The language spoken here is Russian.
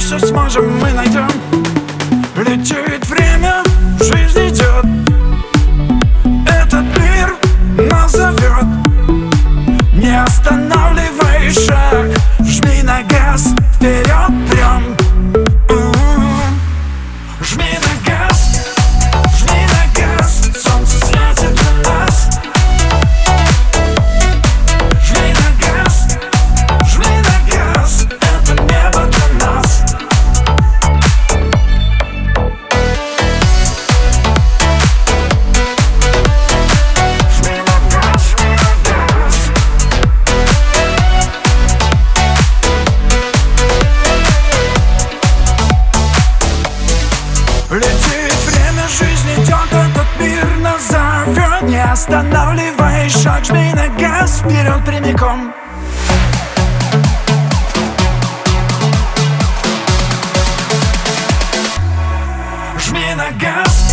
все сможем, мы найдем. Летит время, жизнь идет, этот мир нас зовет. Не останавливай шаг, жми на газ, вперед прям. Жми на газ, жми на газ, солнце светит для нас. Жми на газ, это небо для нас. Жми на газ, летит время, жизнь идет, этот мир нас зовет. Не останавливай шаг, жми на газ, вперед прямиком. Жми на газ.